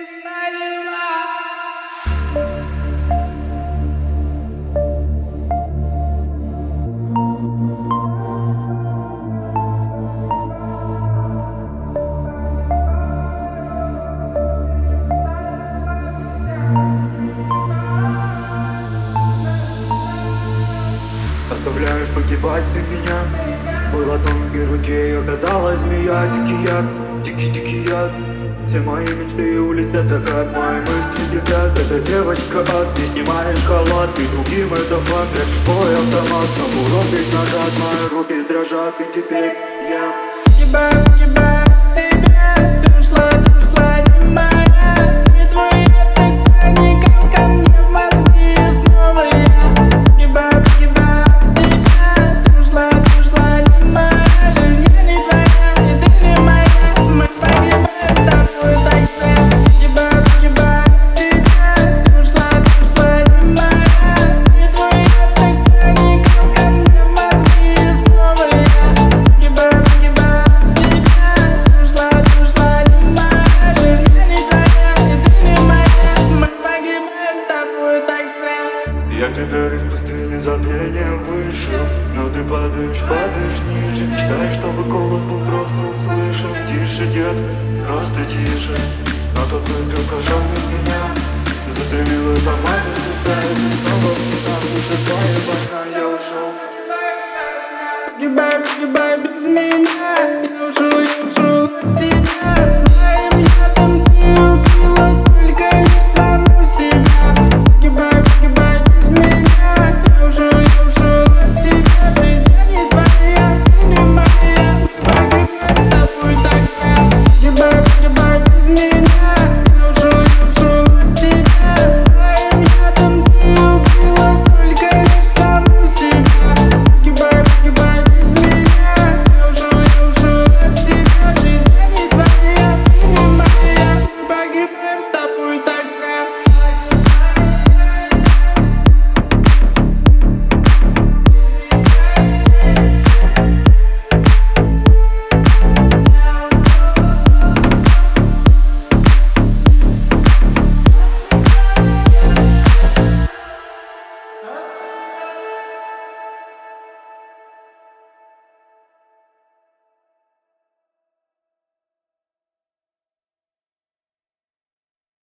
Оставляешь погибать ты меня. Была тонкой руке, оказалась змея. Дикий яд, дикий яд. Все мои мечты улетят, как мои мысли кипят. Эта девочка ад, ты снимаешь халат. Ты другим это факт, прячешь свой автомат. На курок ведь нажат, мои руки дрожат. И теперь я тебя, тебя, ты ушла не моя. Не твоя, так проникал ко мне в мозги. И снова я тебя, ты ушла не моя. Жизнь я не твоя, и ты не моя. Мы погибаем с тобой так зря. Тебя, ты ушла не моя. Не твоя, так проникал ко мне в мозги. И снова я тебя, я теперь из пустыни забвения вышел. Но ты падаешь ниже. Мечтаешь, чтобы голос был просто услышан. Тише, дед, просто тише. Но тот выстрел прошел без меня. Застрелила сама себя. И ты снова там, душа твоя больна, я ушел. Погибай без меня. Я ушел от тебя.